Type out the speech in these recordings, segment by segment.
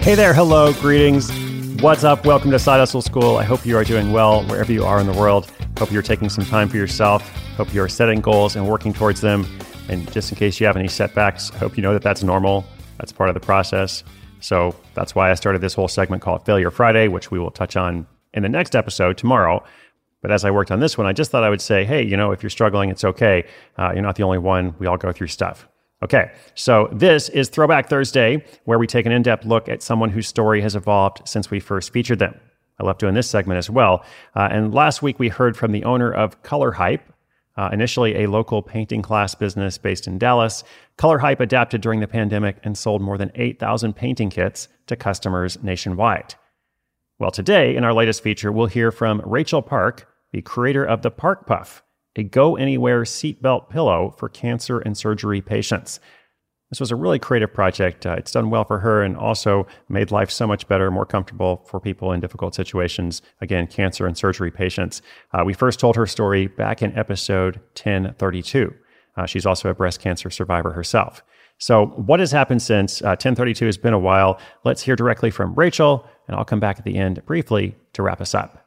Hey there, hello, greetings. What's up? Welcome to Side Hustle School. I hope you are doing well wherever you are in the world. Hope you're taking some time for yourself. Hope you're setting goals and working towards them. And just in case you have any setbacks, I hope you know that that's normal. That's part of the process. So that's why I started this whole segment called Failure Friday, which we will touch on in the next episode tomorrow. But as I worked on this one, I just thought I would say, hey, if you're struggling, it's okay. You're not the only one. We all go through stuff. Okay, so this is Throwback Thursday, where we take an in-depth look at someone whose story has evolved since we first featured them. I love doing this segment as well. And last week, we heard from the owner of Color Hype, initially a local painting class business based in Dallas. Color Hype adapted during the pandemic and sold more than 8,000 painting kits to customers nationwide. Well, today, in our latest feature, we'll hear from Rachel Park, the creator of the Park Puff, a go-anywhere seatbelt pillow for cancer and surgery patients. This was a really creative project. It's done well for her and also made life so much better, more comfortable for people in difficult situations. Again, cancer and surgery patients. We first told her story back in episode 1032. She's also a breast cancer survivor herself. So what has happened since 1032 has been a while? Let's hear directly from Rachel, and I'll come back at the end briefly to wrap us up.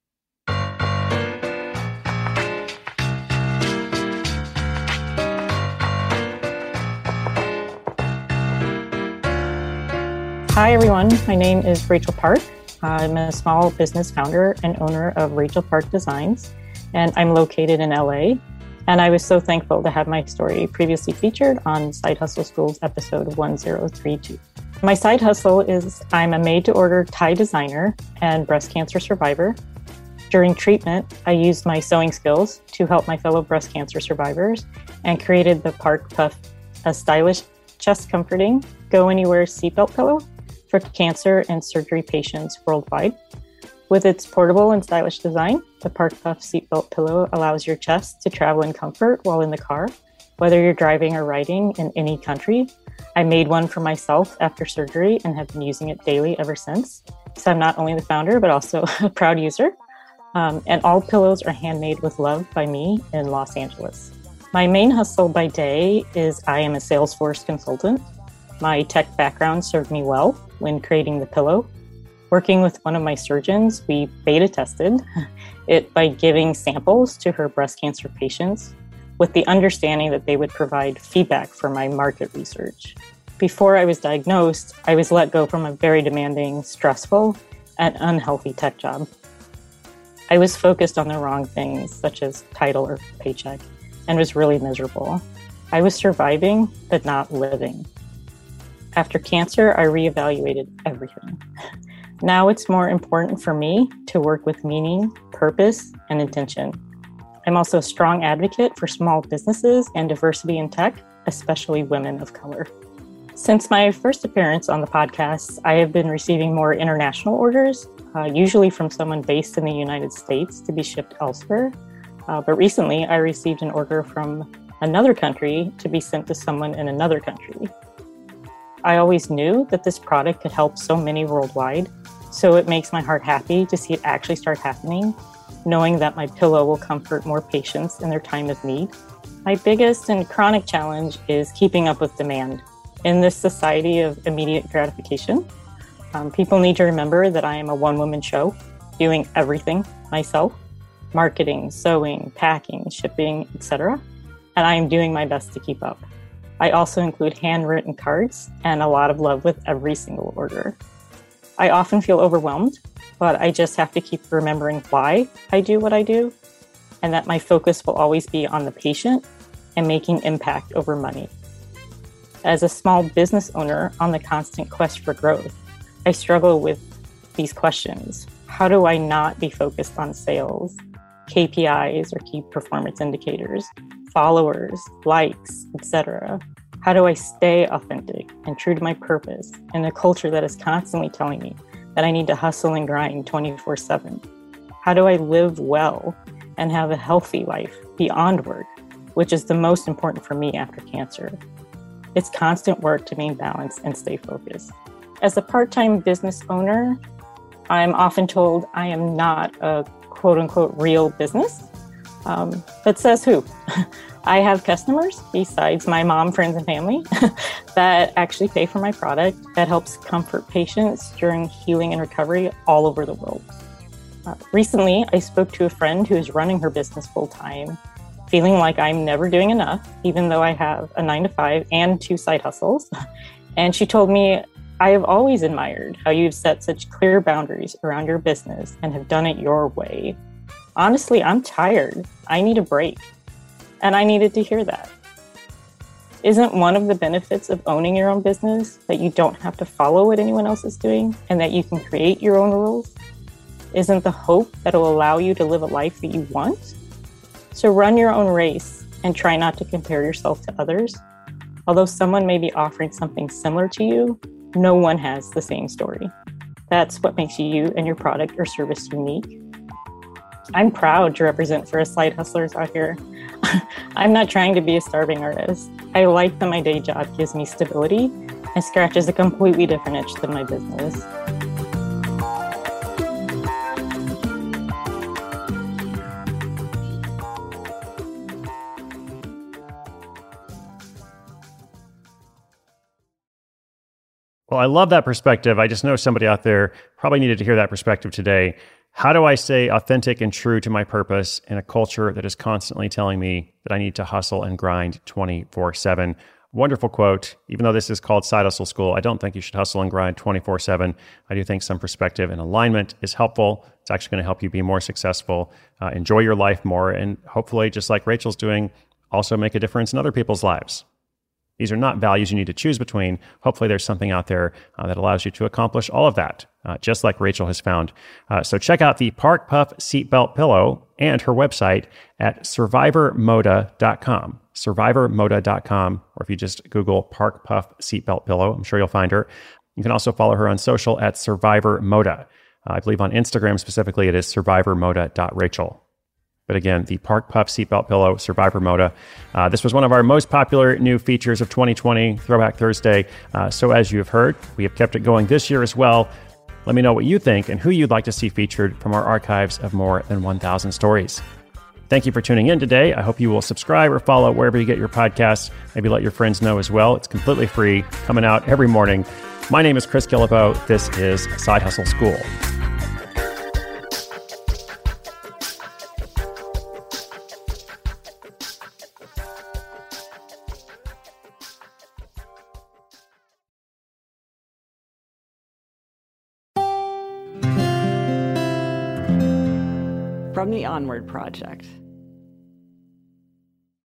Hi, everyone. My name is Rachel Park. I'm a small business founder and owner of Rachel Park Designs, and I'm located in LA. And I was so thankful to have my story previously featured on Side Hustle School's episode 1032. My side hustle is I'm a made-to-order tie designer and breast cancer survivor. During treatment, I used my sewing skills to help my fellow breast cancer survivors and created the Park Puff, a stylish, chest-comforting, go-anywhere seatbelt pillow for cancer and surgery patients worldwide. With its portable and stylish design, the Park Puff seatbelt pillow allows your chest to travel in comfort while in the car, whether you're driving or riding in any country. I made one for myself after surgery and have been using it daily ever since. So I'm not only the founder, but also a proud user. And all pillows are handmade with love by me in Los Angeles. My main hustle by day is I am a Salesforce consultant. My tech background served me well when creating the pillow. Working with one of my surgeons, we beta tested it by giving samples to her breast cancer patients with the understanding that they would provide feedback for my market research. Before I was diagnosed, I was let go from a very demanding, stressful, and unhealthy tech job. I was focused on the wrong things, such as title or paycheck, and was really miserable. I was surviving, but not living. After cancer, I reevaluated everything. Now it's more important for me to work with meaning, purpose, and intention. I'm also a strong advocate for small businesses and diversity in tech, especially women of color. Since my first appearance on the podcast, I have been receiving more international orders, usually from someone based in the United States to be shipped elsewhere. But recently, I received an order from another country to be sent to someone in another country. I always knew that this product could help so many worldwide, so it makes my heart happy to see it actually start happening, knowing that my pillow will comfort more patients in their time of need. My biggest and chronic challenge is keeping up with demand. In this society of immediate gratification, people need to remember that I am a one-woman show, doing everything myself, marketing, sewing, packing, shipping, etc., and I am doing my best to keep up. I also include handwritten cards and a lot of love with every single order. I often feel overwhelmed, but I just have to keep remembering why I do what I do, and that my focus will always be on the patient and making impact over money. As a small business owner on the constant quest for growth, I struggle with these questions. How do I not be focused on sales, KPIs or key performance indicators, followers, likes, etc.? How do I stay authentic and true to my purpose in a culture that is constantly telling me that I need to hustle and grind 24/7? How do I live well and have a healthy life beyond work, which is the most important for me after cancer? It's constant work to maintain balance and stay focused. As a part-time business owner, I'm often told I am not a quote-unquote real business. But says who? I have customers besides my mom, friends, and family that actually pay for my product that helps comfort patients during healing and recovery all over the world. Recently, I spoke to a friend who is running her business full-time, feeling like I'm never doing enough, even though I have a 9-to-5 and 2 side hustles. And she told me, I have always admired how you've set such clear boundaries around your business and have done it your way. Honestly, I'm tired. I need a break. And I needed to hear that. Isn't one of the benefits of owning your own business that you don't have to follow what anyone else is doing and that you can create your own rules? Isn't the hope that will allow you to live a life that you want? So run your own race and try not to compare yourself to others. Although someone may be offering something similar to you, no one has the same story. That's what makes you and your product or service unique. I'm proud to represent for us side hustlers out here. I'm not trying to be a starving artist. I like that my day job gives me stability and scratches a completely different itch than my business. Well, I love that perspective. I just know somebody out there probably needed to hear that perspective today. How do I stay authentic and true to my purpose in a culture that is constantly telling me that I need to hustle and grind 24/7? Wonderful quote. Even though this is called Side Hustle School, I don't think you should hustle and grind 24/7. I do think some perspective and alignment is helpful. It's actually going to help you be more successful, enjoy your life more, and hopefully, just like Rachel's doing, also make a difference in other people's lives. These are not values you need to choose between. Hopefully there's something out there that allows you to accomplish all of that, just like Rachel has found. So check out the Park Puff Seatbelt Pillow and her website at survivormoda.com. Survivormoda.com, or if you just Google Park Puff Seatbelt Pillow, I'm sure you'll find her. You can also follow her on social at Survivor Moda. I believe on Instagram specifically, it is survivormoda.rachel. But again, the Park Puff Seatbelt Pillow, Survivor Moda. This was one of our most popular new features of 2020, Throwback Thursday. So as you have heard, we have kept it going this year as well. Let me know what you think and who you'd like to see featured from our archives of more than 1,000 stories. Thank you for tuning in today. I hope you will subscribe or follow wherever you get your podcasts. Maybe let your friends know as well. It's completely free, coming out every morning. My name is Chris Guillebeau. This is Side Hustle School. From the Onward Project.